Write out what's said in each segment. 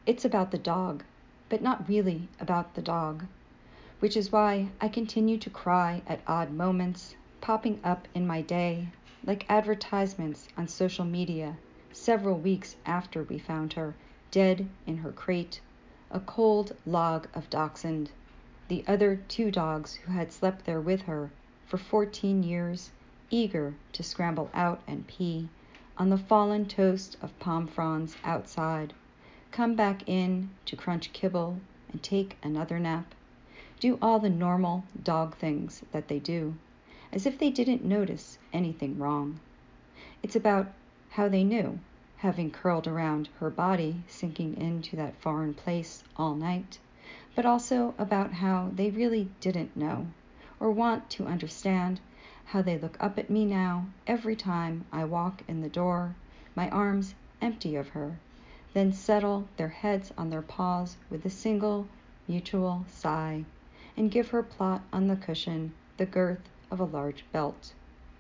It's about the dog, but not really about the dog, which is why I continue to cry at odd moments popping up in my day, like advertisements on social media several weeks after we found her dead in her crate, a cold log of Dachshund, the other two dogs who had slept there with her for 14 years, eager to scramble out and pee on the fallen toast of palm fronds outside, come back in to crunch kibble and take another nap, do all the normal dog things that they do, as if they didn't notice anything wrong. It's about how they knew, having curled around her body, sinking into that foreign place all night, but also about how they really didn't know, or want to understand, how they look up at me now every time I walk in the door, my arms empty of her, then settle their heads on their paws with a single mutual sigh, and give her plot on the cushion the girth of a large belt.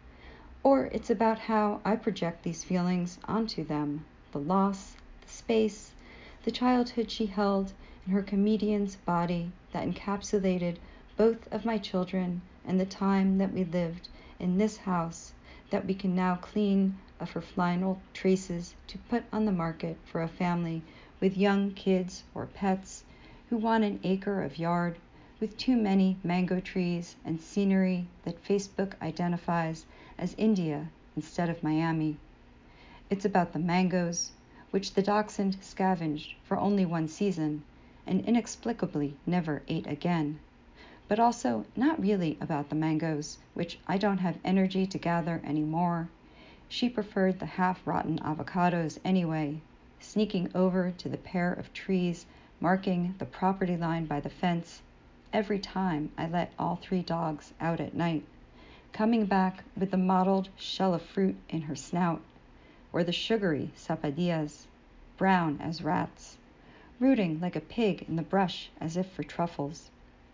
Or it's about how I project these feelings onto them, the loss, the space, the childhood she held in her comedian's body that encapsulated both of my children and the time that we lived in this house that we can now clean of her final traces to put on the market for a family with young kids or pets who want an acre of yard with too many mango trees and scenery that Facebook identifies as India instead of Miami. It's about the mangoes, which the dachshund scavenged for only one season and inexplicably never ate again, but also not really about the mangoes, which I don't have energy to gather anymore. She preferred the half-rotten avocados anyway, sneaking over to the pair of trees marking the property line by the fence every time I let all three dogs out at night, coming back with the mottled shell of fruit in her snout, or the sugary sapadillas, brown as rats, rooting like a pig in the brush as if for truffles.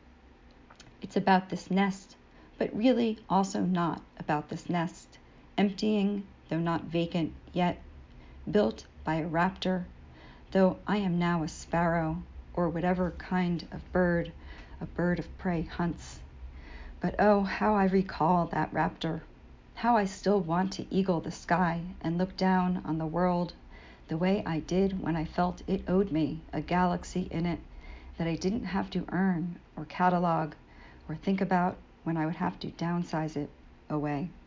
It's about this nest, but really also not about this nest, emptying, though not vacant yet, built by a raptor, though I am now a sparrow, or whatever kind of bird a bird of prey hunts. But oh, how I recall that raptor, how I still want to eagle the sky and look down on the world the way I did when I felt it owed me a galaxy in it that I didn't have to earn or catalog or think about when I would have to downsize it away.